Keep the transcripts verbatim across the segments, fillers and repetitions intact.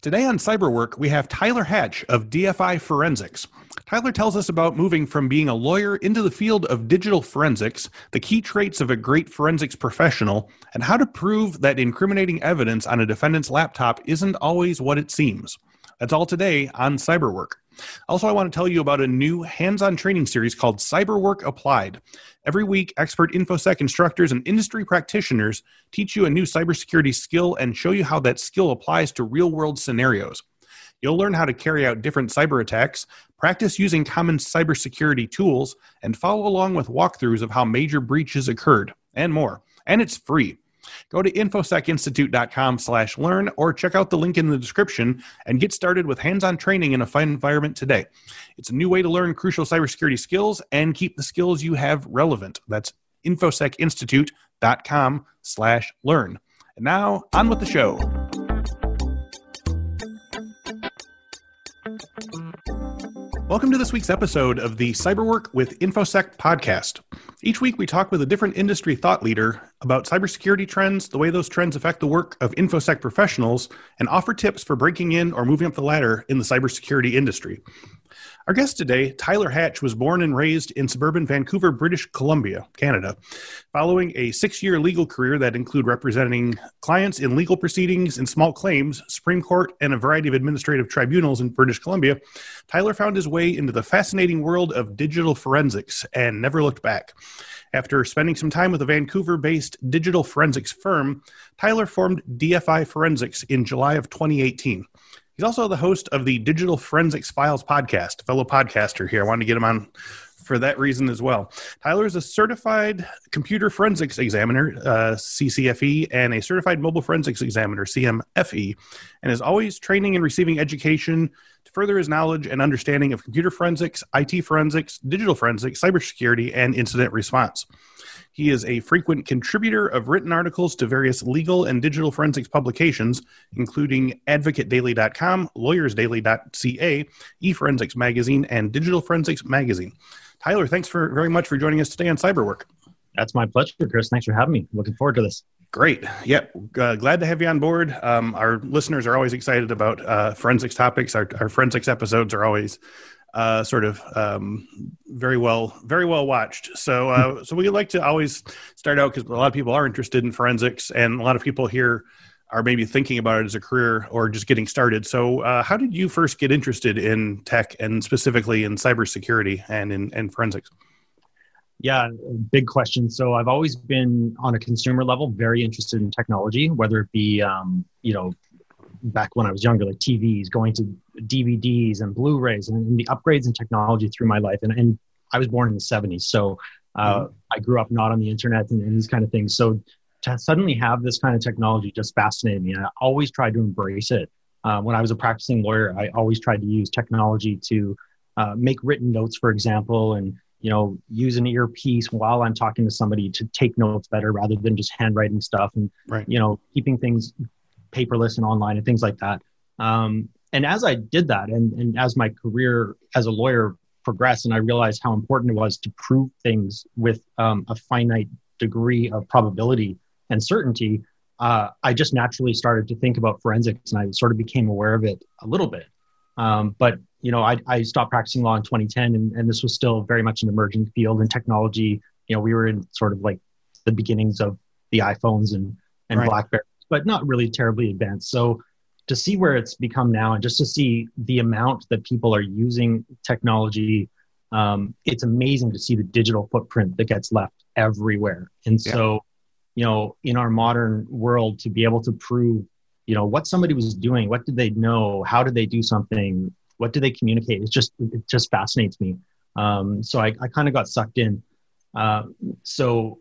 Today on Cyberwork, we have Tyler Hatch of D F I Forensics. Tyler tells us about moving from being a lawyer into the field of digital forensics, the key traits of a great forensics professional, and how to prove that incriminating evidence on a defendant's laptop isn't always what it seems. That's all today on Cyberwork. Also, I want to tell you about a new hands-on training series called Cyberwork Applied. Every week, expert InfoSec instructors and industry practitioners teach you a new cybersecurity skill and show you how that skill applies to real-world scenarios. You'll learn how to carry out different cyber attacks, practice using common cybersecurity tools, and follow along with walkthroughs of how major breaches occurred, and more. And it's free. Go to infosecinstitute.com slash learn or check out the link in the description and get started with hands-on training in a fun environment today. It's a new way to learn crucial cybersecurity skills and keep the skills you have relevant. That's infosecinstitute.com slash learn. And now, on with the show. Welcome to this week's episode of the Cyberwork with InfoSec podcast. Each week, we talk with a different industry thought leader about cybersecurity trends, the way those trends affect the work of InfoSec professionals, and offer tips for breaking in or moving up the ladder in the cybersecurity industry. Our guest today, Tyler Hatch, was born and raised in suburban Vancouver, British Columbia, Canada. Following a six-year legal career that included representing clients in legal proceedings and small claims, Supreme Court, and a variety of administrative tribunals in British Columbia, Tyler found his way into the fascinating world of digital forensics and never looked back. After spending some time with a Vancouver-based digital forensics firm, Tyler formed D F I Forensics in July of twenty eighteen. He's also the host of the Digital Forensics Files podcast, fellow podcaster here. I wanted to get him on for that reason as well. Tyler is a certified computer forensics examiner, uh, C C F E, and a certified mobile forensics examiner, C M F E, and is always training and receiving education to further his knowledge and understanding of computer forensics, I T forensics, digital forensics, cybersecurity, and incident response. He is a frequent contributor of written articles to various legal and digital forensics publications, including advocate daily dot com, lawyers daily dot c a, eForensics Magazine, and Digital Forensics Magazine. Tyler, thanks for very much for joining us today on Cyberwork. That's my pleasure, Chris. Thanks for having me. Looking forward to this. Great. Yeah, uh, glad to have you on board. Um, our listeners are always excited about uh, forensics topics. Our, our forensics episodes are always Uh, sort of um, very well, very well watched. So, uh, so we like to always start out because a lot of people are interested in forensics, and a lot of people here are maybe thinking about it as a career or just getting started. So, uh, how did you first get interested in tech and specifically in cybersecurity and in and forensics? Yeah, big question. So, I've always been on a consumer level very interested in technology, whether it be um, you know. back when I was younger, like T Vs, going to D V Ds and Blu-rays and, and the upgrades in technology through my life. And, and I was born in the seventies. So uh, mm-hmm. I grew up not on the internet and, and these kind of things. So to suddenly have this kind of technology just fascinated me. And I always tried to embrace it. Uh, when I was a practicing lawyer, I always tried to use technology to uh, make written notes, for example, and you know, use an earpiece while I'm talking to somebody to take notes better rather than just handwriting stuff and, right. you know, keeping things paperless and online and things like that. Um, and as I did that, and, and as my career as a lawyer progressed, and I realized how important it was to prove things with um, a finite degree of probability and certainty, uh, I just naturally started to think about forensics, and I sort of became aware of it a little bit. Um, but, you know, I, I stopped practicing law in twenty ten, and, and this was still very much an emerging field in technology. You know, we were in sort of like the beginnings of the iPhones and, and right. BlackBerry, but not really terribly advanced. So to see where it's become now and just to see the amount that people are using technology, um, it's amazing to see the digital footprint that gets left everywhere. And yeah. so, you know, in our modern world, to be able to prove, you know, what somebody was doing, what did they know, how did they do something, what did they communicate? It's just, it just fascinates me. Um, so I, I kind of got sucked in. Uh, so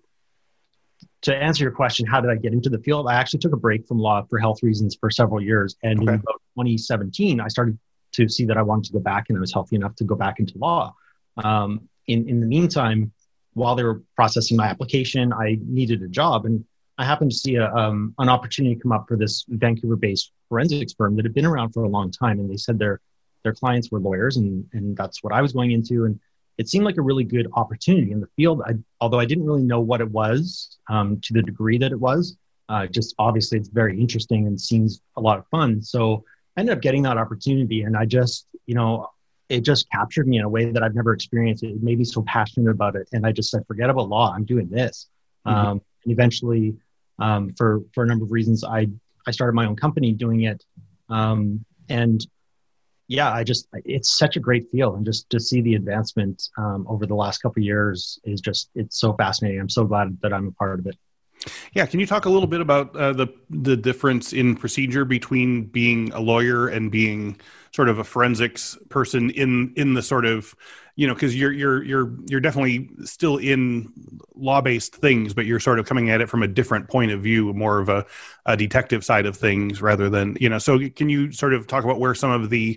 to answer your question, how did I get into the field? I actually took a break from law for health reasons for several years. And okay. in about twenty seventeen, I started to see that I wanted to go back, and I was healthy enough to go back into law. Um, in, in the meantime, while they were processing my application, I needed a job. And I happened to see a, um, an opportunity come up for this Vancouver-based forensics firm that had been around for a long time. And they said their their clients were lawyers, and, and that's what I was going into. And it seemed like a really good opportunity in the field, I, although I didn't really know what it was um, to the degree that it was. Uh, just obviously, it's very interesting and seems a lot of fun. So I ended up getting that opportunity, and I just, you know, it just captured me in a way that I've never experienced. It made me so passionate about it. And I just said, forget about law. I'm doing this. Mm-hmm. Um, and eventually, um, for, for a number of reasons, I, I started my own company doing it. Um, and yeah, I just, it's such a great field. And just to see the advancement um, over the last couple of years is just, it's so fascinating. I'm so glad that I'm a part of it. Yeah. Can you talk a little bit about uh, the, the difference in procedure between being a lawyer and being sort of a forensics person in, in the sort of, you know, cause you're, you're, you're, you're definitely still in law-based things, but you're sort of coming at it from a different point of view, more of a, a detective side of things rather than, you know, so can you sort of talk about where some of the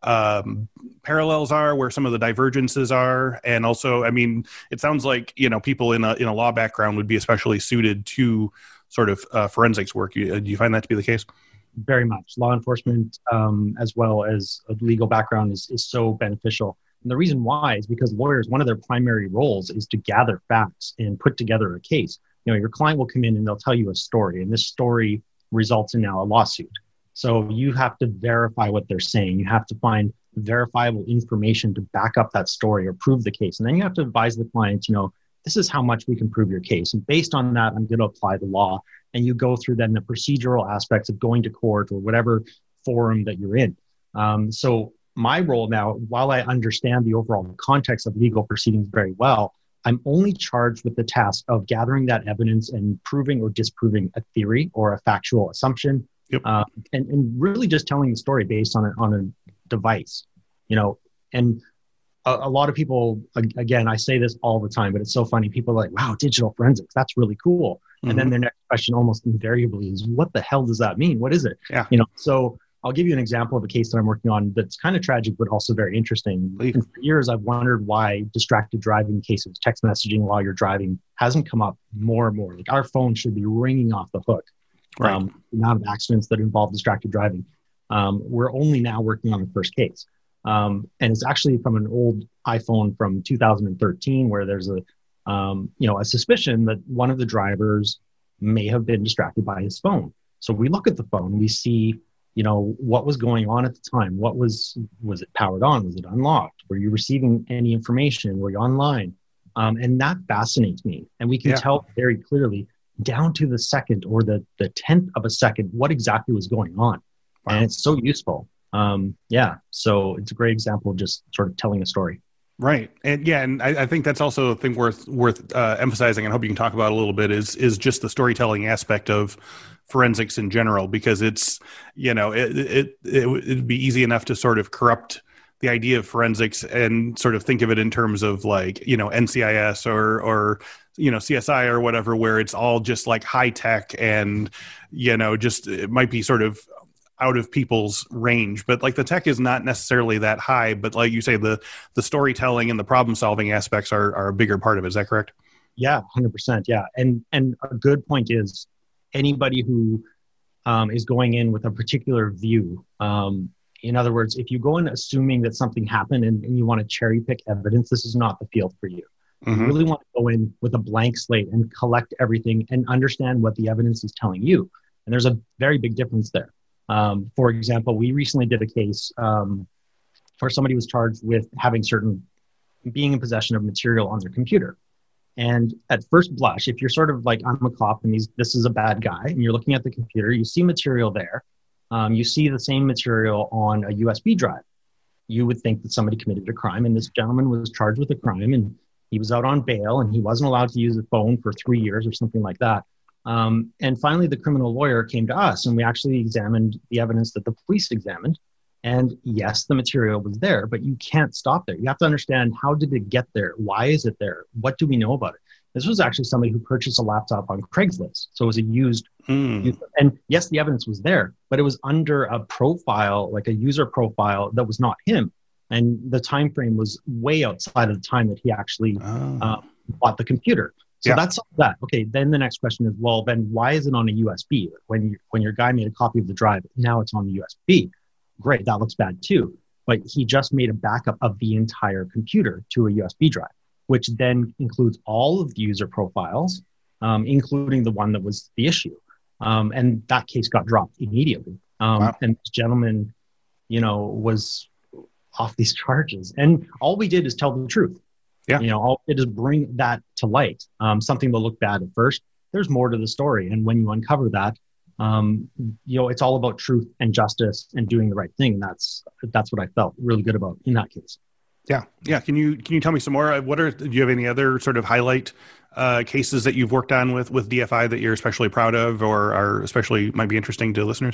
um, parallels are, where some of the divergences are? And also, I mean, it sounds like, you know, people in a, in a law background would be especially suited to sort of uh, forensics work. You, do you find that to be the case? Very much. Law enforcement, um, as well as a legal background is, is so beneficial. And the reason why is because lawyers, one of their primary roles is to gather facts and put together a case. You know, your client will come in and they'll tell you a story, and this story results in now a lawsuit. So you have to verify what they're saying. You have to find verifiable information to back up that story or prove the case. And then you have to advise the client, you know, this is how much we can prove your case. And based on that, I'm going to apply the law. And you go through then the procedural aspects of going to court or whatever forum that you're in. Um, so my role now, while I understand the overall context of legal proceedings very well, I'm only charged with the task of gathering that evidence and proving or disproving a theory or a factual assumption. Yep. Uh, and, and really just telling the story based on a, on a device, you know, and a, a lot of people, again, I say this all the time, but it's so funny. People are like, wow, digital forensics, that's really cool. Mm-hmm. And then their next question almost invariably is, what the hell does that mean? What is it? Yeah. You know, so I'll give you an example of a case that I'm working on that's kind of tragic, but also very interesting. Please. And for years, I've wondered why distracted driving cases, text messaging while you're driving, hasn't come up more and more. Like our phone should be ringing off the hook. Right. Um, the amount of accidents that involve distracted driving. Um, we're only now working on the first case. Um, and it's actually from an old iPhone from two thousand thirteen, where there's a, um, you know, a suspicion that one of the drivers may have been distracted by his phone. So we look at the phone, we see, you know, what was going on at the time. What was, was it powered on? Was it unlocked? Were you receiving any information? Were you online? Um, and that fascinates me. And we can yeah. tell very clearly down to the second or the, the tenth of a second, what exactly was going on. Wow. And it's so useful. Um, yeah. So it's a great example of just sort of telling a story. Right. And yeah, and I, I think that's also a thing worth worth uh, emphasizing, and I hope you can talk about a little bit, is is just the storytelling aspect of forensics in general, because it's, you know, it, it, it it'd be easy enough to sort of corrupt the idea of forensics and sort of think of it in terms of like, you know, N C I S or, or, you know, C S I or whatever, where it's all just like high tech and, you know, just, it might be sort of out of people's range, but like the tech is not necessarily that high, but like you say, the, the storytelling and the problem solving aspects are, are a bigger part of it. Is that correct? Yeah, one hundred percent. Yeah. And, and a good point is anybody who um, is going in with a particular view, um, in other words, if you go in assuming that something happened and, and you want to cherry pick evidence, this is not the field for you. Mm-hmm. You really want to go in with a blank slate and collect everything and understand what the evidence is telling you. And there's a very big difference there. Um, for example, we recently did a case um, where somebody was charged with having certain, being in possession of material on their computer. And at first blush, if you're sort of like, I'm a cop and these, this is a bad guy, and you're looking at the computer, you see material there. Um, you see the same material on a U S B drive. You would think that somebody committed a crime, and this gentleman was charged with a crime, and he was out on bail, and he wasn't allowed to use a phone for three years or something like that. Um, and finally, the criminal lawyer came to us, and we actually examined the evidence that the police examined. And yes, the material was there, but you can't stop there. You have to understand, how did it get there? Why is it there? What do we know about it? This was actually somebody who purchased a laptop on Craigslist. So it was a used, mm. used, and yes, the evidence was there, but it was under a profile, like a user profile that was not him. And the time frame was way outside of the time that he actually oh. uh, bought the computer. So yeah. that's that. Okay, then the next question is, well, then why is it on a U S B? When, you, when your guy made a copy of the drive, now it's on the U S B. Great, that looks bad too. But he just made a backup of the entire computer to a U S B drive, which then includes all of the user profiles, um, including the one that was the issue. Um, and that case got dropped immediately. Um, wow. And this gentleman you know, was off these charges. And all we did is tell the truth. Yeah. You know, all we did is bring that to light. Um, something that looked bad at first. There's more to the story. And when you uncover that, um, you know, it's all about truth and justice and doing the right thing. And that's, that's what I felt really good about in that case. Yeah. Yeah. Can you, can you tell me some more? What are, do you have any other sort of highlight uh, cases that you've worked on with, with D F I that you're especially proud of or are especially might be interesting to listeners?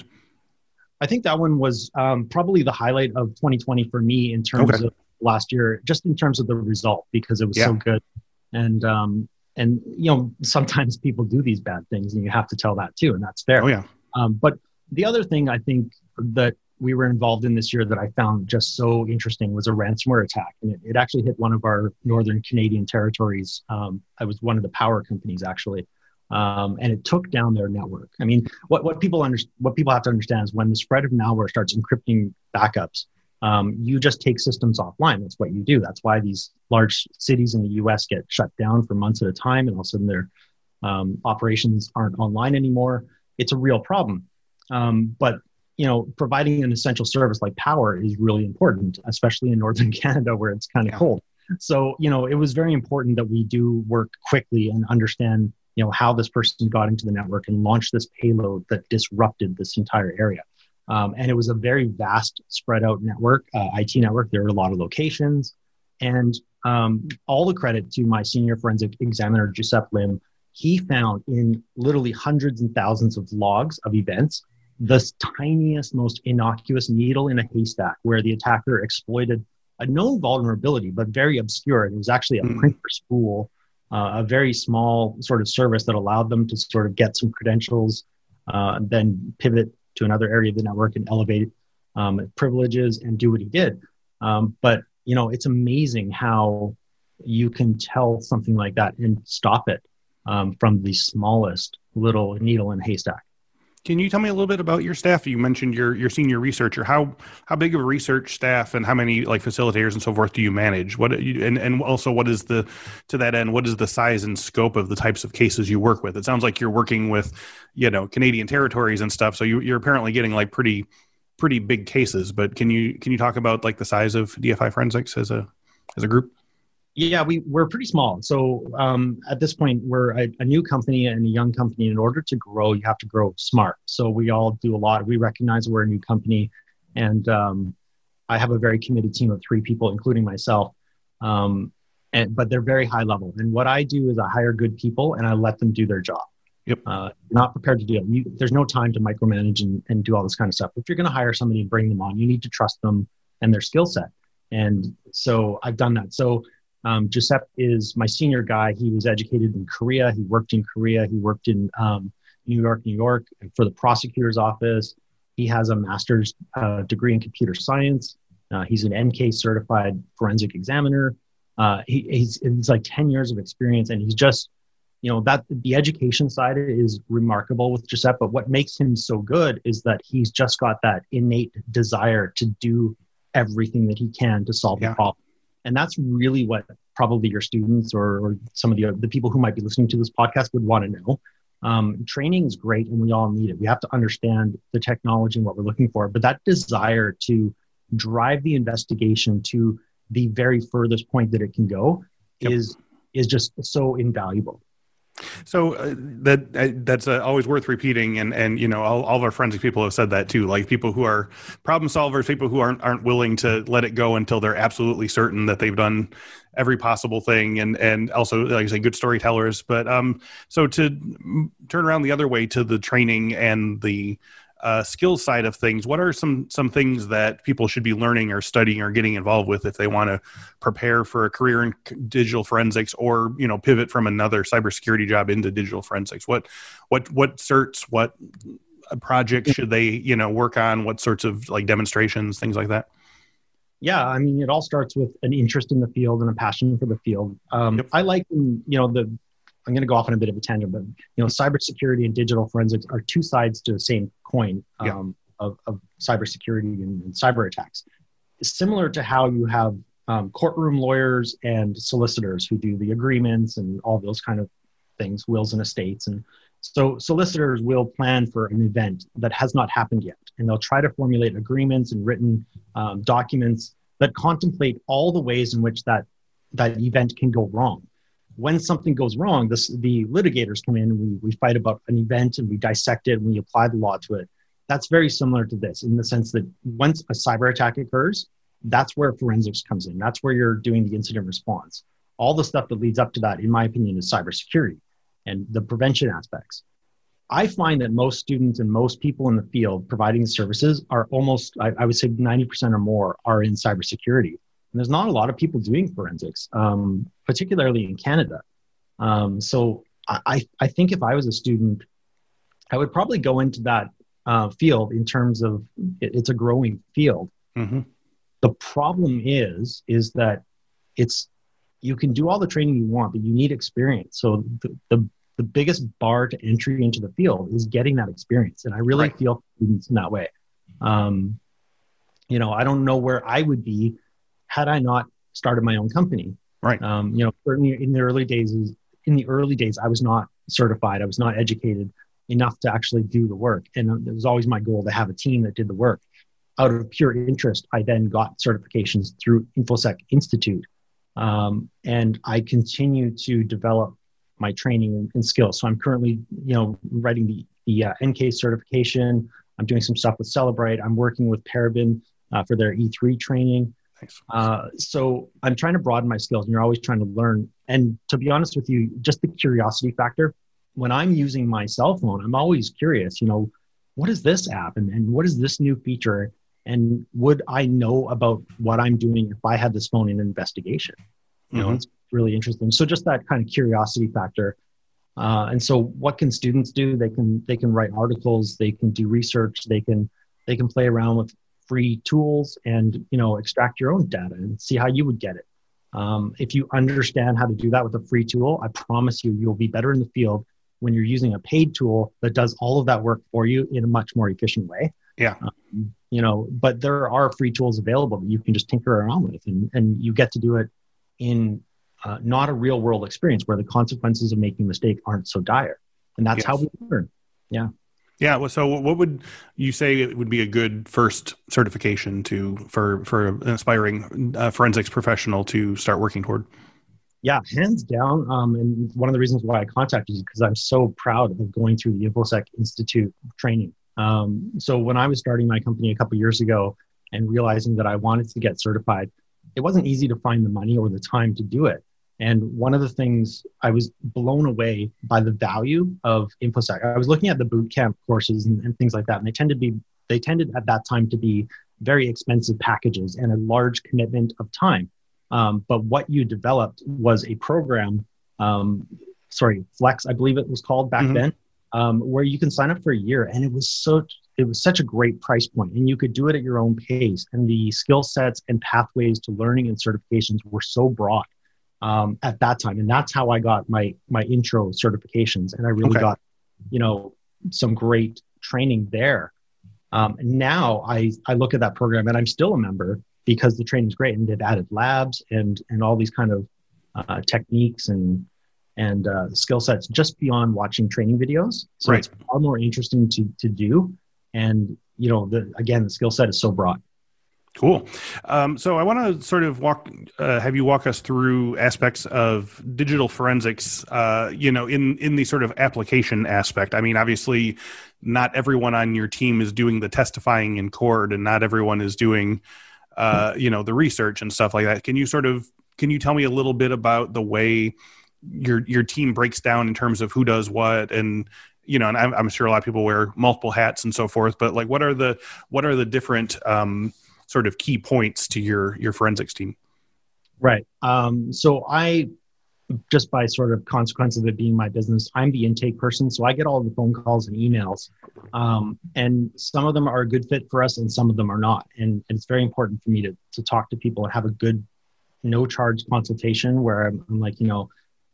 I think that one was um, probably the highlight of twenty twenty for me in terms okay. of last year, just in terms of the result, because it was yeah. so good. And, um, and, you know, sometimes people do these bad things and you have to tell that too. And that's fair. Oh yeah. Um, but the other thing I think that we were involved in this year that I found just so interesting was a ransomware attack. And it, it actually hit one of our Northern Canadian territories. Um, I was one of the power companies actually. Um, and it took down their network. I mean, what, what people under, what people have to understand is when the spread of malware starts encrypting backups, um, you just take systems offline. That's what you do. That's why these large cities in the U S get shut down for months at a time, and all of a sudden their um, operations aren't online anymore. It's a real problem. Um, but you know, providing an essential service like power is really important, especially in Northern Canada where it's kind of yeah. cold. So, you know, it was very important that we do work quickly and understand, you know, how this person got into the network and launched this payload that disrupted this entire area. Um, and it was a very vast spread out network, uh, I T network. There were a lot of locations, and um, all the credit to my senior forensic examiner, Giuseppe Lim. He found in literally hundreds and thousands of logs of events, the tiniest, most innocuous needle in a haystack where the attacker exploited a known vulnerability, but very obscure. It was actually a mm. printer spool, uh, a very small sort of service that allowed them to sort of get some credentials, uh, then pivot to another area of the network and elevate um, privileges and do what he did. Um, but, you know, it's amazing how you can tell something like that and stop it um, from the smallest little needle in a haystack. Can you tell me a little bit about your staff? You mentioned your your senior researcher. How how big of a research staff and how many like facilitators and so forth do you manage? What and and also what is the to that end? What is the size and scope of the types of cases you work with? It sounds like you're working with, you know, Canadian territories and stuff. So you, you're apparently getting like pretty pretty big cases. But can you can you talk about like the size of D F I Forensics as a as a group? Yeah, we, we're pretty small. So um, at this point, we're a, a new company and a young company. In order to grow, you have to grow smart. So we all do a lot. We recognize we're a new company. And um, I have a very committed team of three people, including myself. Um, and but they're very high level. And what I do is I hire good people and I let them do their job. Yep. Uh, not prepared to do it. You, there's no time to micromanage and, and do all this kind of stuff. If you're going to hire somebody and bring them on, you need to trust them and their skill set. And so I've done that. So Um, Giuseppe is my senior guy. He was educated in Korea. He worked in Korea. He worked in um, New York, New York for the prosecutor's office. He has a master's uh, degree in computer science. Uh, he's an N K certified forensic examiner. Uh, he, he's, he's like ten years of experience, and he's just, you know, that the education side is remarkable with Giuseppe. But what makes him so good is that he's just got that innate desire to do everything that he can to solve yeah. the problem. And that's really what probably your students or, or some of the, the people who might be listening to this podcast would want to know. Um, training is great and we all need it. We have to understand the technology and what we're looking for. But that desire to drive the investigation to the very furthest point that it can go yep. is is just so invaluable. So uh, that uh, that's uh, always worth repeating, and and you know all, all of our forensic people have said that too. Like people who are problem solvers, people who aren't aren't willing to let it go until they're absolutely certain that they've done every possible thing, and and also like I say, good storytellers. But um, so to turn around the other way to the training and the uh, skills side of things, what are some some things that people should be learning or studying or getting involved with if they want to prepare for a career in digital forensics, or you know pivot from another cybersecurity job into digital forensics? What what what certs, what projects should they you know work on? What sorts of like demonstrations, things like that? Yeah, I mean, it all starts with an interest in the field and a passion for the field. Um, yep. I like, you know, the. I'm going to go off on a bit of a tangent, but you know, cybersecurity and digital forensics are two sides to the same coin um, yeah. of, of cybersecurity and, and cyber attacks. It's similar to how you have um, courtroom lawyers and solicitors who do the agreements and all those kind of things, wills and estates. And so solicitors will plan for an event that has not happened yet. and they'll try to formulate agreements and written um, documents that contemplate all the ways in which that that event can go wrong. When something goes wrong, this, the litigators come in and we, we fight about an event and we dissect it and we apply the law to it. That's very similar to this in the sense that once a cyber attack occurs, that's where forensics comes in. That's where you're doing the incident response. All the stuff that leads up to that, in my opinion, is cybersecurity and the prevention aspects. I find that most students and most people in the field providing the services are almost, I, I would say ninety percent or more are in cybersecurity. And there's not a lot of people doing forensics, um, particularly in Canada. Um, so I, I think if I was a student, I would probably go into that uh, field in terms of it, it's a growing field. Mm-hmm. The problem is, is that it's, you can do all the training you want, but you need experience. So the, the, the biggest bar to entry into the field is getting that experience. And I really right. feel students in that way. Um, you know, I don't know where I would be had I not started my own company. Right. Um, you know, certainly in the early days, in the early days, I was not certified. I was not educated enough to actually do the work. And it was always my goal to have a team that did the work. Out of pure interest, I then got certifications through InfoSec Institute. Um, and I continue to develop my training and, and skills. So I'm currently, you know, writing the, the uh, N K certification. I'm doing some stuff with Celebrite. I'm working with Parabin uh, for their E three training. Uh, so I'm trying to broaden my skills, and you're always trying to learn. And to be honest with you, just the curiosity factor, when I'm using my cell phone, I'm always curious, you know, what is this app and, and what is this new feature? And would I know about what I'm doing if I had this phone in an investigation? You mm-hmm. know, it's really interesting. So just that kind of curiosity factor. Uh, and so what can students do? They can, they can write articles, they can do research, they can, they can play around with free tools and, you know, extract your own data and see how you would get it. Um, if you understand how to do that with a free tool, I promise you, you'll be better in the field when you're using a paid tool that does all of that work for you in a much more efficient way. Yeah. Um, you know, but there are free tools available that you can just tinker around with, and, and you get to do it in uh, not a real world experience where the consequences of making a mistake aren't so dire. And that's yes. how we learn. Yeah. Yeah. Well, so what would you say it would be a good first certification to for for an aspiring uh, forensics professional to start working toward? Yeah, hands down. Um, and one of the reasons why I contacted you is because I'm so proud of going through the InfoSec Institute training. Um, so when I was starting my company a couple of years ago and realizing that I wanted to get certified, it wasn't easy to find the money or the time to do it. And one of the things, I was blown away by the value of InfoSec. I was looking at the boot camp courses and, and things like that, and they tended to be, they tended at that time to be very expensive packages and a large commitment of time. Um, but what you developed was a program, um, sorry, Flex, I believe it was called back mm-hmm. then, um, where you can sign up for a year, and it was so it was such a great price point, and you could do it at your own pace. And the skill sets and pathways to learning and certifications were so broad. Um, at that time. And that's how I got my, my intro certifications. And I really okay. got, you know, some great training there. Um, now I, I look at that program and I'm still a member because the training's great, and they've added labs and, and all these kind of uh, techniques and, and uh, skill sets just beyond watching training videos. So right. it's far more interesting to, to do. And, you know, the, again, the skill set is so broad. Cool. Um, so I want to sort of walk, uh, have you walk us through aspects of digital forensics, uh, you know, in, in the sort of application aspect. I mean, obviously not everyone on your team is doing the testifying in court, and not everyone is doing, uh, you know, the research and stuff like that. Can you sort of, can you tell me a little bit about the way your, your team breaks down in terms of who does what? And, you know, and I'm, I'm sure a lot of people wear multiple hats and so forth, but like, what are the, what are the different, um, sort of key points to your, your forensics team? Right. Um, so I, just by sort of consequence of it being my business, I'm the intake person. So I get all the phone calls and emails, um, and some of them are a good fit for us and some of them are not. And, and it's very important for me to, to talk to people and have a good no charge consultation where I'm, I'm like, you know,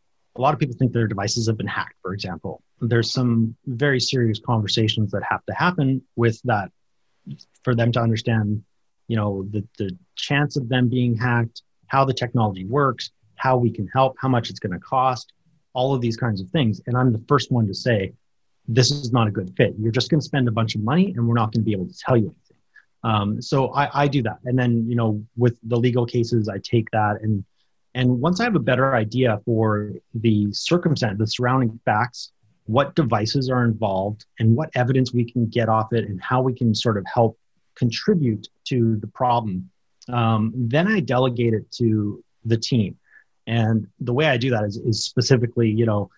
a lot of people think their devices have been hacked, for example. There's some very serious conversations that have to happen with that for them to understand, you know, the, the chance of them being hacked, how the technology works, how we can help, how much it's going to cost, all of these kinds of things. And I'm the first one to say, this is not a good fit. You're just going to spend a bunch of money and we're not going to be able to tell you anything. Um, so I, I do that. And then, you know, with the legal cases, I take that and, and once I have a better idea for the circumstance, the surrounding facts, what devices are involved and what evidence we can get off it and how we can sort of help contribute to the problem, um, then I delegate it to the team. And the way I do that is, is specifically, you know,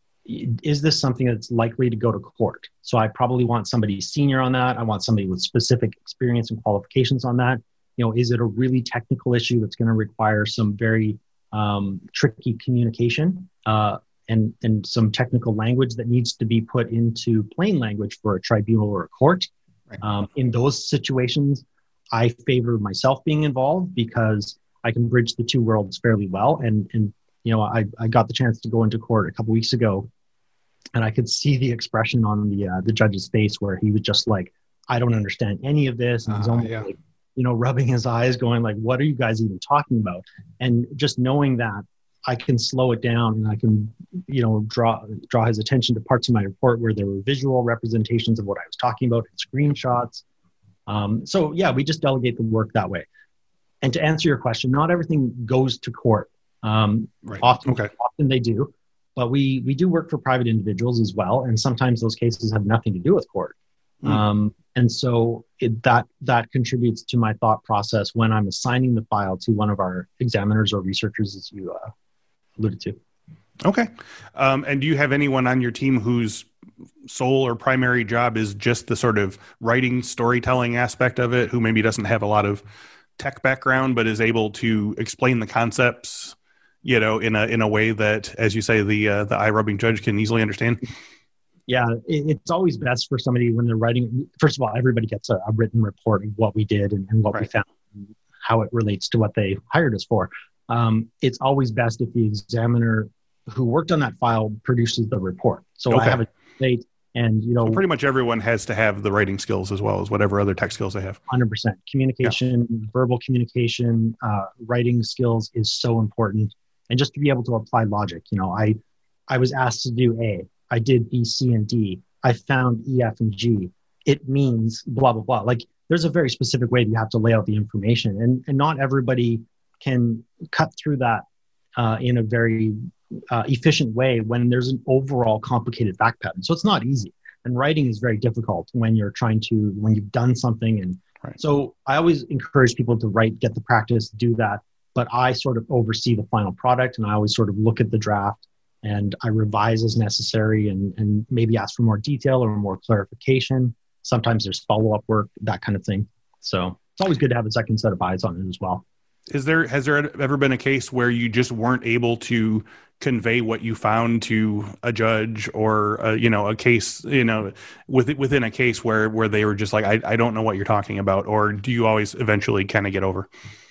is this something that's likely to go to court? So I probably want somebody senior on that. I want somebody with specific experience and qualifications on that. You know, is it a really technical issue that's going to require some very um, tricky communication uh, and, and some technical language that needs to be put into plain language for a tribunal or a court? Right. Um, in those situations, I favor myself being involved because I can bridge the two worlds fairly well. And, and you know, I, I got the chance to go into court a couple weeks ago, and I could see the expression on the uh, the judge's face where he was just like, I don't understand any of this. And he's uh, almost yeah. like, you know, rubbing his eyes going like, what are you guys even talking about? And just knowing that I can slow it down and I can, you know, draw draw his attention to parts of my report where there were visual representations of what I was talking about and screenshots. Um, so yeah, we just delegate the work that way. And to answer your question, not everything goes to court. Um, right. Often, okay. often they do, but we we do work for private individuals as well, and sometimes those cases have nothing to do with court. Mm. Um, and so it, that that contributes to my thought process when I'm assigning the file to one of our examiners or researchers, as you uh, alluded to. Okay. Um, and do you have anyone on your team whose sole or primary job is just the sort of writing, storytelling aspect of it, who maybe doesn't have a lot of tech background, but is able to explain the concepts, you know, in a in a way that, as you say, the uh, the eye-rubbing judge can easily understand? Yeah, it, it's always best for somebody when they're writing. First of all, everybody gets a, a written report of what we did and, and what right. we found, and how it relates to what they hired us for. Um, it's always best if the examiner who worked on that file produces the report. So okay. I have a date, and you know, so pretty much everyone has to have the writing skills as well as whatever other tech skills they have. one hundred percent communication, yeah. verbal communication, uh, writing skills is so important, and just to be able to apply logic. You know, I I was asked to do A, I did B, C, and D. I found E, F, and G. It means blah blah blah. Like there's a very specific way that you have to lay out the information, and and not everybody can cut through that uh, in a very uh, efficient way when there's an overall complicated fact pattern. So it's not easy. And writing is very difficult when you're trying to, when you've done something. And right. so I always encourage people to write, get the practice, do that. But I sort of oversee the final product, and I always sort of look at the draft and I revise as necessary and, and maybe ask for more detail or more clarification. Sometimes there's follow-up work, that kind of thing. So it's always good to have a second set of eyes on it as well. Is there, has there ever been a case where you just weren't able to convey what you found to a judge, or, uh, you know, a case, you know, within, within a case where, where they were just like, I, I don't know what you're talking about, or do you always eventually kind of get over?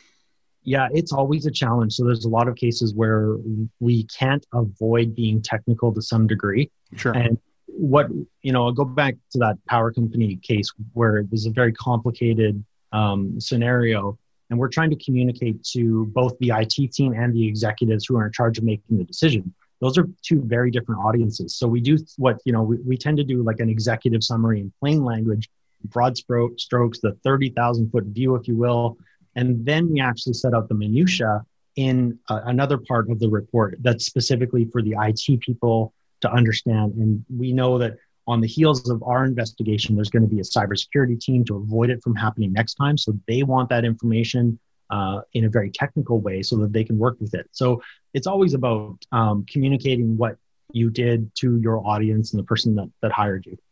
Yeah, it's always a challenge. So there's a lot of cases where we can't avoid being technical to some degree. Sure. And what, you know, I'll go back to that power company case where it was a very complicated um, scenario. And we're trying to communicate to both the I T team and the executives who are in charge of making the decision. Those are two very different audiences. So we do what, you know, we, we tend to do like an executive summary in plain language, broad stro- strokes, the thirty thousand foot view, if you will. And then we actually set out the minutia in uh, another part of the report that's specifically for the I T people to understand. And we know that on the heels of our investigation, there's going to be a cybersecurity team to avoid it from happening next time. So they want that information uh, in a very technical way so that they can work with it. So it's always about um, communicating what you did to your audience and the person that, that hired you.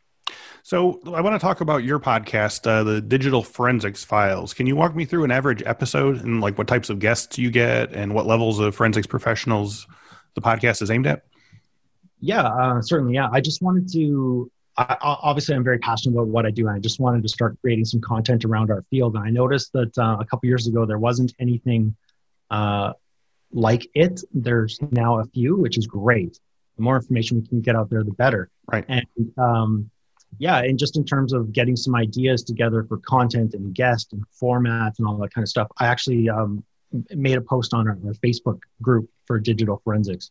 So I want to talk about your podcast, uh, the Digital Forensics Files. Can you walk me through an average episode and like what types of guests you get and what levels of forensics professionals the podcast is aimed at? Yeah, uh, certainly. Yeah. I just wanted to, I, obviously I'm very passionate about what I do. And I just wanted to start creating some content around our field. And I noticed that uh, a couple years ago, there wasn't anything uh, like it. There's now a few, which is great. The more information we can get out there, the better. Right. And um, yeah, and just in terms of getting some ideas together for content and guests and formats and all that kind of stuff, I actually um, made a post on our, our Facebook group for digital forensics.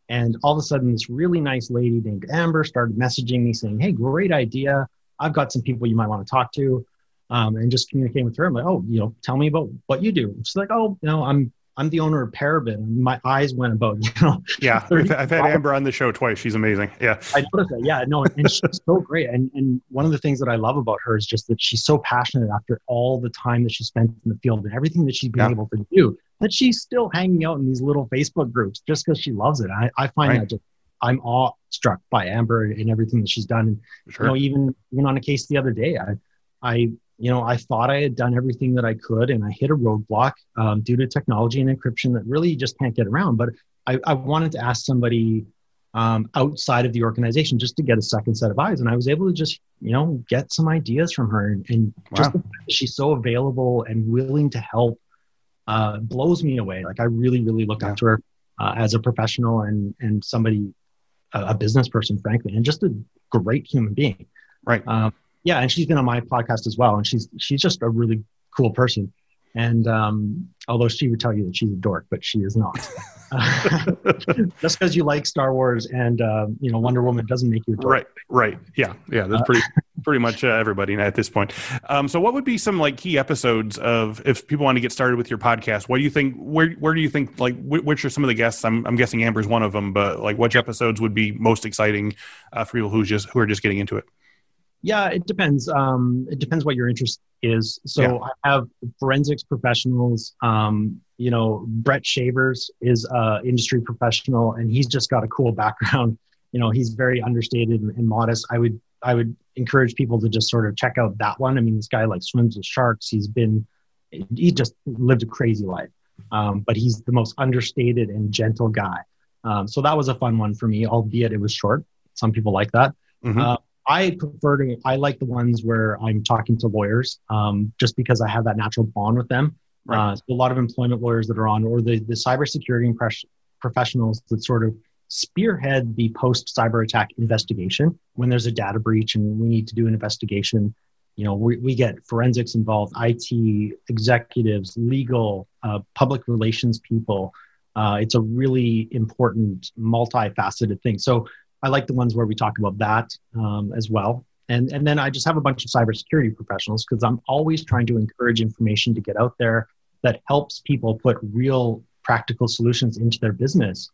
And all of a sudden, this really nice lady named Amber started messaging me saying, "Hey, great idea. I've got some people you might want to talk to." Um, and just communicating with her. I'm like, "Oh, you know, tell me about what you do." She's like, "Oh, you know, I'm I'm the owner of Parabin." And my eyes went about, you know. Yeah, I've, I've had Amber on the show twice. She's amazing. Yeah. I noticed that. Yeah, no, and she's so great. And and one of the things that I love about her is just that she's so passionate after all the time that she spent in the field and everything that she's been Yeah. able to do, that she's still hanging out in these little Facebook groups just because she loves it. I, I find Right. that just, I'm awestruck by Amber and everything that she's done. And, Sure. you know, even, even on a case the other day, I, I, you know, I thought I had done everything that I could, and I hit a roadblock um, due to technology and encryption that really you just can't get around. But I, I wanted to ask somebody um, outside of the organization just to get a second set of eyes. And I was able to just, you know, get some ideas from her. And, and just Wow. the fact that she's so available and willing to help uh, blows me away. Like, I really, really look Yeah. up to her uh, as a professional and, and somebody, a, a business person, frankly, and just a great human being. Right. Um, yeah. And she's been on my podcast as well. And she's, she's just a really cool person. And um, although she would tell you that she's a dork, but she is not. Uh, just because you like Star Wars and uh, you know, Wonder Woman doesn't make you a dork. Right. Right. Yeah. Yeah. That's pretty, pretty much uh, everybody at this point. Um, so what would be some like key episodes of, if people want to get started with your podcast, what do you think, where, where do you think, like, wh- which are some of the guests? I'm, I'm guessing Amber's one of them, but like which episodes would be most exciting uh, for people who just, who are just getting into it? Yeah, it depends. Um, it depends what your interest is. So Yeah. I have forensics professionals. Um, you know, Brett Shavers is a industry professional, and he's just got a cool background. You know, he's very understated and, and modest. I would I would encourage people to just sort of check out that one. I mean, this guy like swims with sharks. He's been he just lived a crazy life, um, but he's the most understated and gentle guy. Um, so that was a fun one for me, albeit it was short. Some people like that. Mhm. Uh, I prefer to, I like the ones where I'm talking to lawyers, um, just because I have that natural bond with them. Right. Uh, so a lot of employment lawyers that are on, or the, the cybersecurity impres- professionals that sort of spearhead the post cyber attack investigation. When there's a data breach and we need to do an investigation, you know, we, we get forensics involved, I T executives, legal, uh, public relations people. Uh, it's a really important, multifaceted thing. So I like the ones where we talk about that um, as well. And, and then I just have a bunch of cybersecurity professionals because I'm always trying to encourage information to get out there that helps people put real practical solutions into their business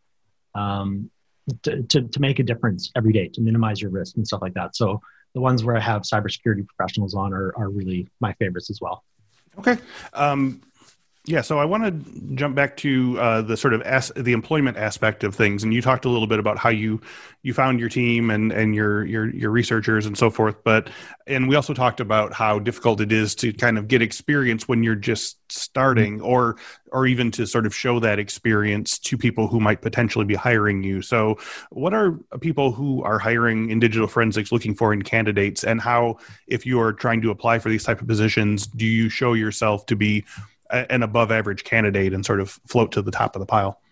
um, to, to, to make a difference every day, to minimize your risk and stuff like that. So the ones where I have cybersecurity professionals on are, are really my favorites as well. Okay. Um, yeah. So I want to jump back to uh, the sort of as, the employment aspect of things, and you talked a little bit about how you you found your team and and your your your researchers and so forth. But and we also talked about how difficult it is to kind of get experience when you're just starting, mm-hmm. or or even to sort of show that experience to people who might potentially be hiring you. So, what are people who are hiring in digital forensics looking for in candidates, and how, if you are trying to apply for these type of positions, do you show yourself to be an above average candidate and sort of float to the top of the pile?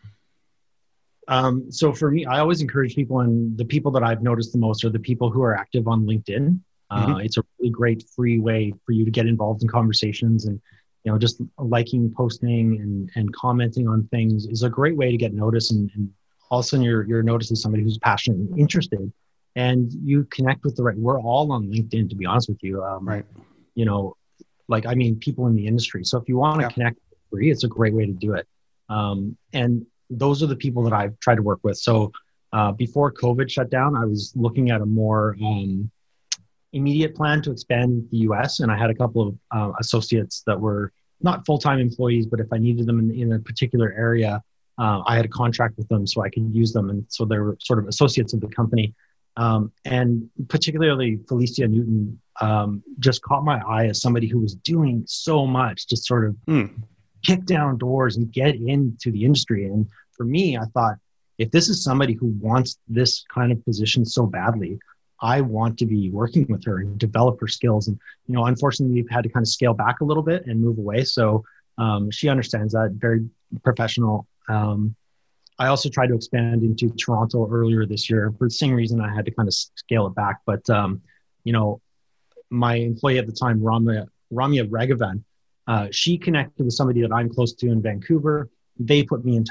Um, so for me, I always encourage people, and the people that I've noticed the most are the people who are active on LinkedIn. Uh, mm-hmm. It's a really great free way for you to get involved in conversations, and, you know, just liking, posting and, and commenting on things is a great way to get noticed. And, and all of a sudden you're, you're noticed as somebody who's passionate and interested, and you connect with the right, we're all on LinkedIn, to be honest with you. Um, right. You know, like, I mean, people in the industry. So if you want to yeah. connect for free, it's a great way to do it. Um, and those are the people that I've tried to work with. So uh, before COVID shut down, I was looking at a more um, immediate plan to expand the U S. And I had a couple of uh, associates that were not full-time employees, but if I needed them in, in a particular area, uh, I had a contract with them so I could use them. And so they were sort of associates of the company. Um, and particularly Felicia Newton um, just caught my eye as somebody who was doing so much to sort of mm. kick down doors and get into the industry. And for me, I thought, if this is somebody who wants this kind of position so badly, I want to be working with her and develop her skills. And, you know, unfortunately, we've had to kind of scale back a little bit and move away. So um, she understands that, very professional. Um, I also tried to expand into Toronto earlier this year. For the same reason, I had to kind of scale it back. But, um, you know, my employee at the time, Ramya, Ramya Raghavan, uh, she connected with somebody that I'm close to in Vancouver. They put me in touch.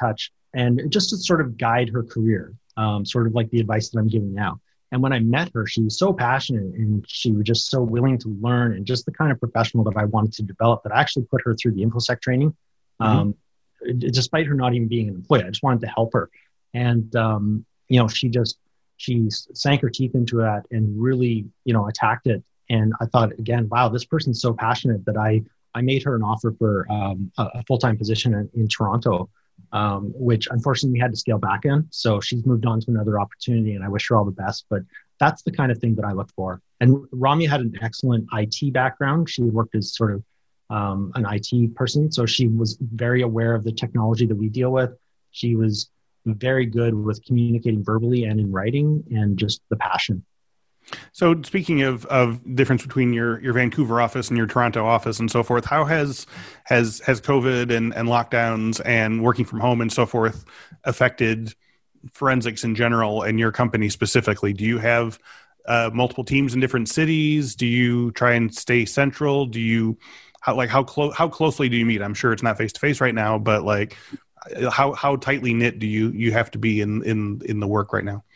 and just to sort of guide her career, um, sort of like the advice that I'm giving now. And when I met her, she was so passionate and she was just so willing to learn and just the kind of professional that I wanted to develop that I actually put her through the InfoSec training. Um, mm-hmm. Despite her not even being an employee, I just wanted to help her. And, um, you know, she just, she sank her teeth into that and really, you know, attacked it. And I thought, again, wow, this person's so passionate that I, I made her an offer for um, a, a full-time position in, in Toronto, um, which unfortunately we had to scale back in. So she's moved on to another opportunity and I wish her all the best. But that's the kind of thing that I look for. And Ramya had an excellent I T background. She worked as sort of um, an I T person. So she was very aware of the technology that we deal with. She was very good with communicating verbally and in writing and just the passion. So speaking of, of difference between your, your Vancouver office and your Toronto office and so forth, how has has has COVID and, and lockdowns and working from home and so forth affected forensics in general and your company specifically? Do you have uh, multiple teams in different cities? Do you try and stay central? Do you how like how close how closely do you meet? I'm sure it's not face to face right now, but like how how tightly knit do you you have to be in in in the work right now?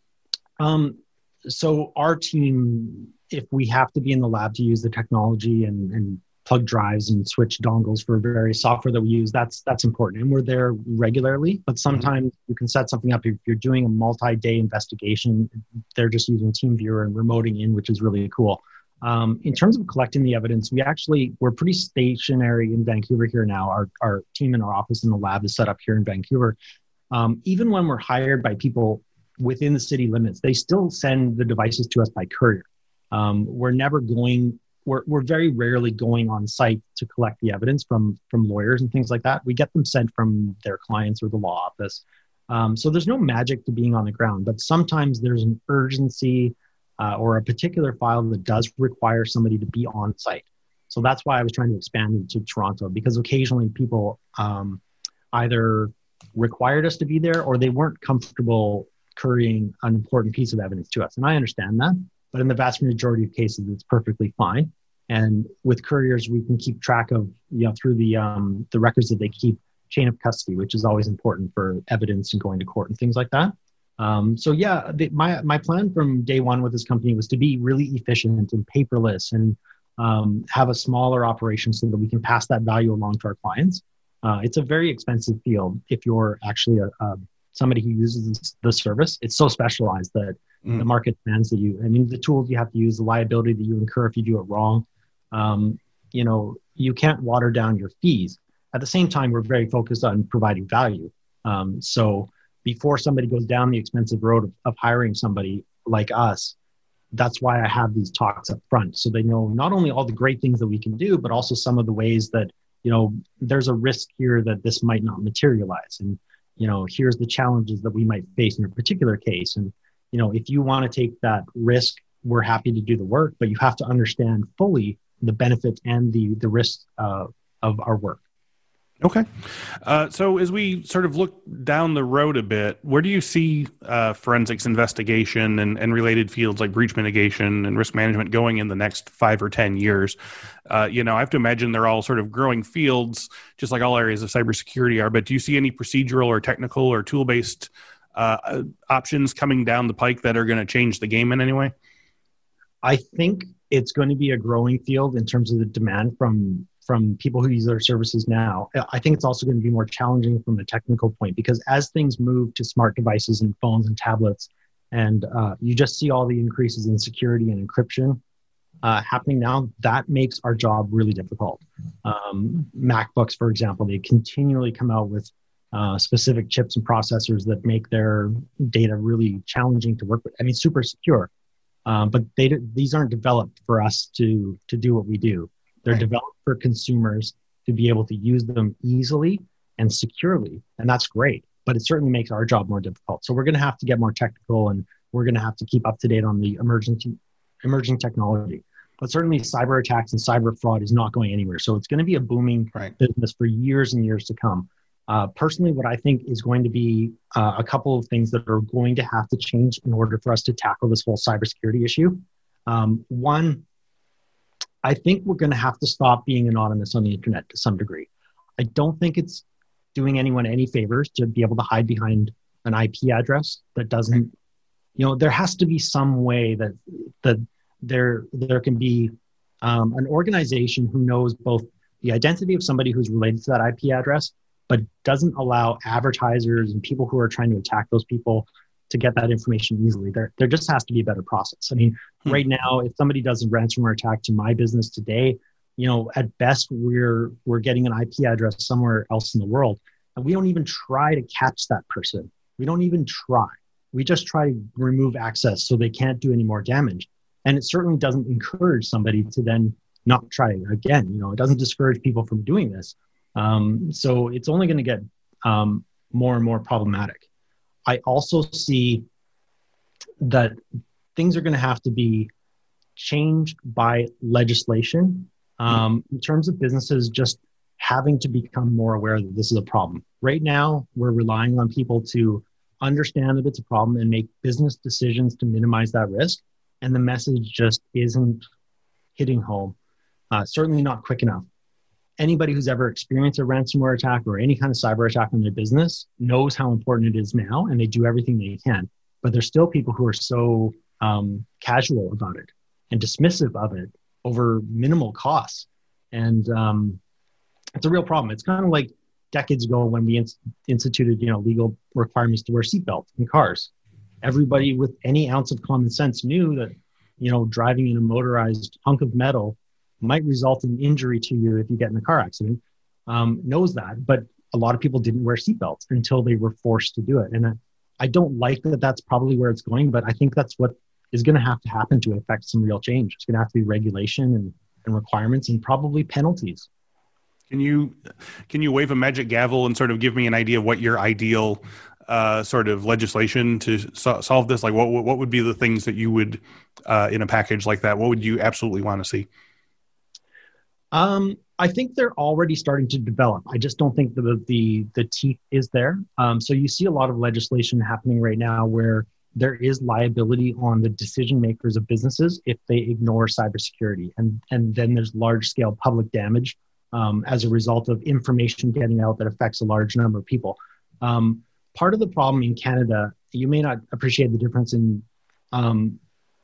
Um. So our team, if we have to be in the lab to use the technology and, and plug drives and switch dongles for various software that we use, that's that's important. And we're there regularly, but sometimes mm-hmm. you can set something up. If you're doing a multi-day investigation, they're just using TeamViewer and remoting in, which is really cool. Um, in terms of collecting the evidence, we actually, we're pretty stationary in Vancouver here now. Our, our team in our office in the lab is set up here in Vancouver. Um, even when we're hired by people within the city limits, they still send the devices to us by courier. Um, we're never going, we're, we're very rarely going on site to collect the evidence from, from lawyers and things like that. We get them sent from their clients or the law office. Um, so there's no magic to being on the ground, but sometimes there's an urgency uh, or a particular file that does require somebody to be on site. So that's why I was trying to expand into Toronto, because occasionally people um, either required us to be there or they weren't comfortable currying an important piece of evidence to us. And I understand that, but in the vast majority of cases, it's perfectly fine. And with couriers, we can keep track of, you know, through the um, the records that they keep, chain of custody, which is always important for evidence and going to court and things like that. Um, so yeah, the, my my plan from day one with this company was to be really efficient and paperless and um, have a smaller operation so that we can pass that value along to our clients. Uh, it's a very expensive field if you're actually a, a somebody who uses the service. It's so specialized that mm. the market demands that you, I mean, the tools you have to use, the liability that you incur if you do it wrong, um, you know, you can't water down your fees. At the same time, we're very focused on providing value. Um, so before somebody goes down the expensive road of, of hiring somebody like us, that's why I have these talks up front. So they know not only all the great things that we can do, but also some of the ways that, you know, there's a risk here that this might not materialize. And you know, here's the challenges that we might face in a particular case. And, you know, if you want to take that risk, we're happy to do the work, but you have to understand fully the benefits and the, the risks uh, of our work. Okay. Uh, so as we sort of look down the road a bit, where do you see uh, forensics investigation and, and related fields like breach mitigation and risk management going in the next five or ten years? Uh, you know, I have to imagine they're all sort of growing fields, just like all areas of cybersecurity are, but do you see any procedural or technical or tool-based uh, options coming down the pike that are going to change the game in any way? I think it's going to be a growing field in terms of the demand from from people who use our services now. I think it's also going to be more challenging from a technical point, because as things move to smart devices and phones and tablets, and uh, you just see all the increases in security and encryption uh, happening now, that makes our job really difficult. Um, MacBooks, for example, they continually come out with uh, specific chips and processors that make their data really challenging to work with. I mean, super secure, um, but they these aren't developed for us to to do what we do. They're right. developed for consumers to be able to use them easily and securely. And that's great, but it certainly makes our job more difficult. So we're going to have to get more technical, and we're going to have to keep up to date on the emerging, emerging technology. But certainly cyber attacks and cyber fraud is not going anywhere. So it's going to be a booming right. business for years and years to come. Uh, personally, what I think is going to be uh, a couple of things that are going to have to change in order for us to tackle this whole cybersecurity issue. Um, one, I think we're going to have to stop being anonymous on the internet to some degree. I don't think it's doing anyone any favors to be able to hide behind an I P address that doesn't, you know, there has to be some way that that there there can be um, an organization who knows both the identity of somebody who's related to that I P address, but doesn't allow advertisers and people who are trying to attack those people to get that information easily. There, there just has to be a better process. I mean, hmm. right now, if somebody does a ransomware attack to my business today, you know, at best, we're we're getting an I P address somewhere else in the world, and we don't even try to catch that person. We don't even try. We just try to remove access so they can't do any more damage. And it certainly doesn't encourage somebody to then not try again. You know, it doesn't discourage people from doing this. Um, so it's only going to get um, more and more problematic. I also see that things are going to have to be changed by legislation um, in terms of businesses just having to become more aware that this is a problem. Right now, we're relying on people to understand that it's a problem and make business decisions to minimize that risk. And the message just isn't hitting home, uh, certainly not quick enough. Anybody who's ever experienced a ransomware attack or any kind of cyber attack on their business knows how important it is now, and they do everything they can. But there's still people who are so um, casual about it and dismissive of it over minimal costs. And um, it's a real problem. It's kind of like decades ago when we in- instituted, you know, legal requirements to wear seatbelts in cars. Everybody with any ounce of common sense knew that, you know, driving in a motorized hunk of metal might result in injury to you if you get in a car accident, um, knows that. But a lot of people didn't wear seatbelts until they were forced to do it. And I, I don't like that that's probably where it's going, but I think that's what is going to have to happen to affect some real change. It's going to have to be regulation and, and requirements and probably penalties. Can you can you wave a magic gavel and sort of give me an idea of what your ideal uh, sort of legislation to so- solve this? Like what what would be the things that you would, uh, in a package like that, what would you absolutely want to see? Um, I think they're already starting to develop. I just don't think the the the teeth is there. Um, so you see a lot of legislation happening right now where there is liability on the decision makers of businesses if they ignore cybersecurity, and and then there's large scale public damage um, as a result of information getting out that affects a large number of people. Um, part of the problem in Canada, you may not appreciate the difference in um,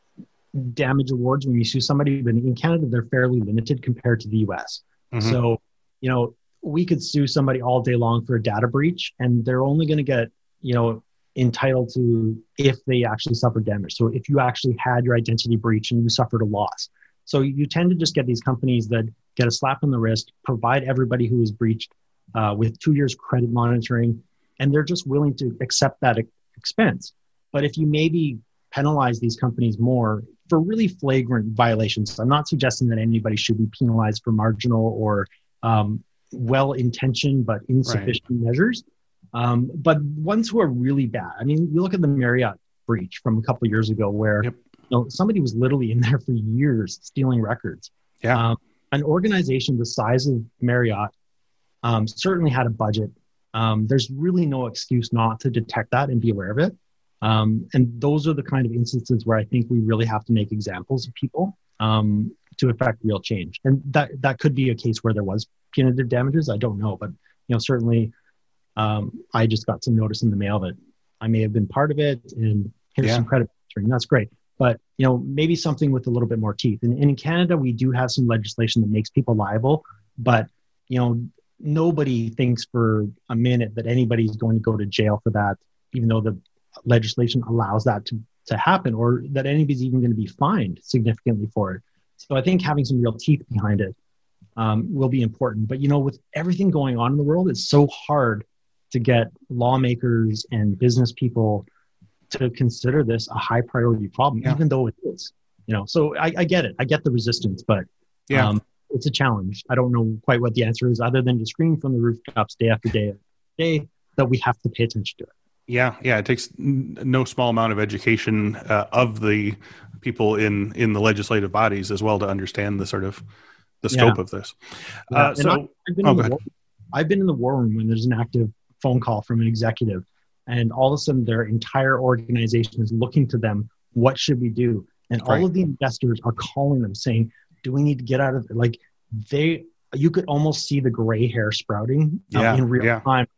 damage awards when you sue somebody, but in Canada, they're fairly limited compared to the U S. Mm-hmm. So, you know, we could sue somebody all day long for a data breach, and they're only going to get, you know, entitled to if they actually suffered damage. So if you actually had your identity breach and you suffered a loss. So you tend to just get these companies that get a slap on the wrist, provide everybody who is breached uh, with two years credit monitoring, and they're just willing to accept that expense. But if you maybe penalize these companies more for really flagrant violations, I'm not suggesting that anybody should be penalized for marginal or um, well-intentioned but insufficient right. measures. Um, but ones who are really bad. I mean, you look at the Marriott breach from a couple of years ago where yep. you know, somebody was literally in there for years stealing records. Yeah. Um, an organization the size of Marriott um, certainly had a budget. Um, there's really no excuse not to detect that and be aware of it. Um, and those are the kind of instances where I think we really have to make examples of people um, to affect real change. And that that could be a case where there was punitive damages. I don't know, but you know, certainly um, I just got some notice in the mail that I may have been part of it, and here's yeah. some credit. That's great. But you know, maybe something with a little bit more teeth. And, and in Canada, we do have some legislation that makes people liable, but you know, nobody thinks for a minute that anybody's going to go to jail for that, even though the legislation allows that to, to happen, or that anybody's even going to be fined significantly for it. So I think having some real teeth behind it um, will be important. But, you know, with everything going on in the world, it's so hard to get lawmakers and business people to consider this a high priority problem, yeah. even though it is, you know, so I, I get it. I get the resistance, but yeah. um, it's a challenge. I don't know quite what the answer is other than to scream from the rooftops day after day after day that we have to pay attention to it. Yeah, yeah, it takes no small amount of education uh, of the people in, in the legislative bodies as well to understand the sort of the scope yeah. of this. Yeah. Uh, so, I, I've, been oh, in go the war, I've been in the war room when there's an active phone call from an executive, and all of a sudden their entire organization is looking to them. What should we do? And all right. of the investors are calling them saying, "Do we need to get out of it?" Like they, you could almost see the gray hair sprouting um, yeah, in real yeah. time.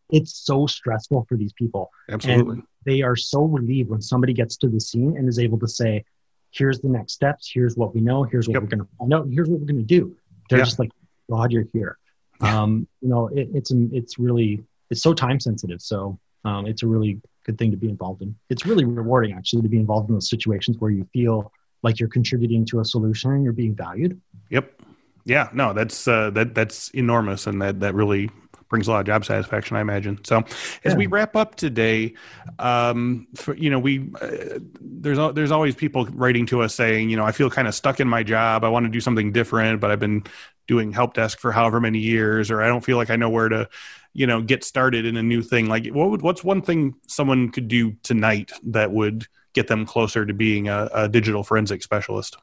it's so stressful for these people. Absolutely. And they are so relieved when somebody gets to the scene and is able to say, here's the next steps. Here's what we know. Here's what yep. we're going to find out. Here's what we're going to do. They're yeah. just like, God, you're here. Yeah. Um, you know, it, it's, it's really, it's so time sensitive. So um, it's a really good thing to be involved in. It's really rewarding actually to be involved in those situations where you feel like you're contributing to a solution and you're being valued. Yep. Yeah, no, that's, uh, that that's enormous. And that, that really brings a lot of job satisfaction, I imagine. So as yeah. we wrap up today, um, for, you know, we, uh, there's, there's always people writing to us saying, you know, I feel kind of stuck in my job. I want to do something different, but I've been doing help desk for however many years, or I don't feel like I know where to, you know, get started in a new thing. Like what would, what's one thing someone could do tonight that would get them closer to being a, a digital forensic specialist?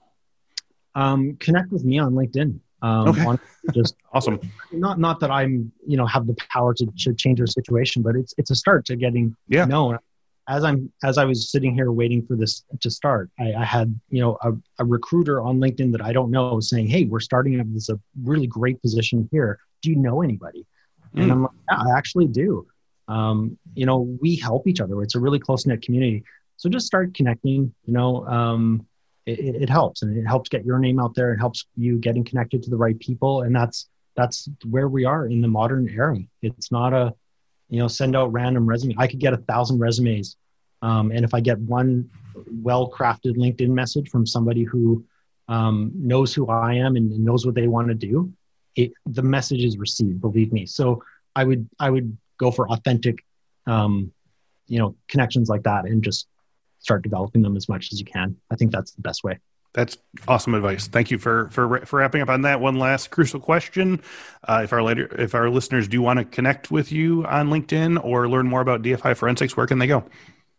Um, connect with me on LinkedIn. Um, okay. on just awesome. Not, not that I'm, you know, have the power to, to change their situation, but it's, it's a start to getting yeah. known. As I'm, as I was sitting here waiting for this to start, I, I had, you know, a, a recruiter on LinkedIn that I don't know saying, hey, we're starting up this a really great position here. Do you know anybody? Mm. And I'm like, yeah, I actually do. Um, you know, we help each other. It's a really close knit community. So just start connecting, you know, um, it, it helps, and it helps get your name out there. It helps you getting connected to the right people. And that's, that's where we are in the modern era. It's not a, you know, send out random resume. I could get a thousand resumes. Um, and if I get one well-crafted LinkedIn message from somebody who um, knows who I am and, and knows what they want to do, it, the message is received, believe me. So I would, I would go for authentic, um, you know, connections like that and just start developing them as much as you can. I think that's the best way. That's awesome advice. Thank you for for for wrapping up on that. One last crucial question: uh, if our later, if our listeners do want to connect with you on LinkedIn or learn more about D F I Forensics, where can they go?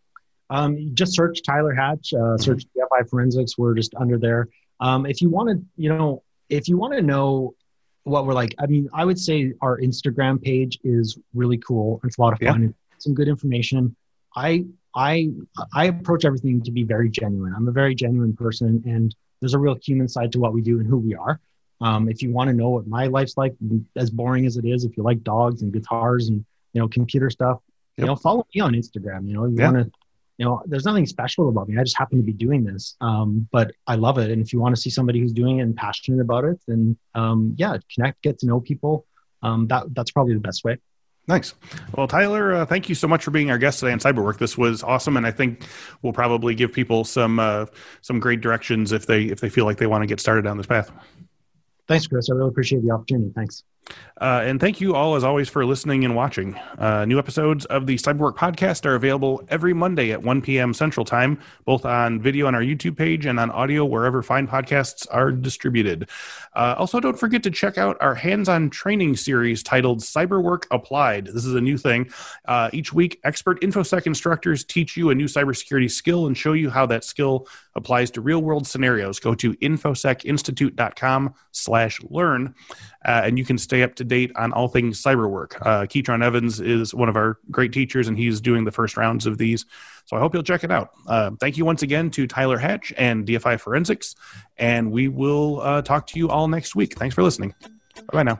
Um, just search Tyler Hatch. Uh, search mm-hmm. D F I Forensics. We're just under there. Um, if you want to, you know, if you want to know what we're like, I mean, I would say our Instagram page is really cool. It's a lot of fun. Yeah. Some good information. I. I I approach everything to be very genuine. I'm a very genuine person, and there's a real human side to what we do and who we are. Um, if you want to know what my life's like, as boring as it is, if you like dogs and guitars and, you know, computer stuff, yep. you know, follow me on Instagram. You know, you yeah. want to, you know, there's nothing special about me. I just happen to be doing this, um, but I love it. And if you want to see somebody who's doing it and passionate about it, then um, yeah, connect, get to know people. Um, that that's probably the best way. Nice. Well, Tyler, uh, thank you so much for being our guest today on Cyberwork. This was awesome, and I think we'll probably give people some uh, some great directions if they if they feel like they want to get started down this path. Thanks, Chris. I really appreciate the opportunity. Thanks. Uh, and thank you all, as always, for listening and watching. Uh, new episodes of the Cyberwork podcast are available every Monday at one p.m. Central Time, both on video on our YouTube page and on audio wherever fine podcasts are distributed. Uh, also, don't forget to check out our hands-on training series titled Cyberwork Applied. This is a new thing. Uh, each week, expert InfoSec instructors teach you a new cybersecurity skill and show you how that skill applies to real-world scenarios. Go to infosecinstitute.com slash learn, uh, and you can stay up to date on all things cyberwork. Uh, Keytron Evans is one of our great teachers, and he's doing the first rounds of these. So I hope you'll check it out. Uh, thank you once again to Tyler Hatch and D F I Forensics, and we will uh, talk to you all next week. Thanks for listening. Bye-bye now.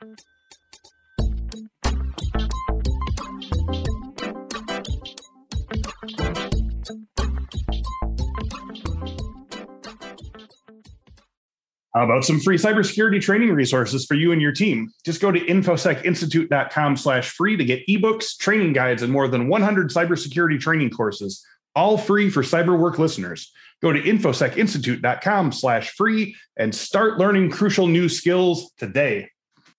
How about some free cybersecurity training resources for you and your team? Just go to infosecinstitute.com slash free to get ebooks, training guides, and more than one hundred cybersecurity training courses, all free for Cyberwork listeners. Go to infosecinstitute.com slash free and start learning crucial new skills today.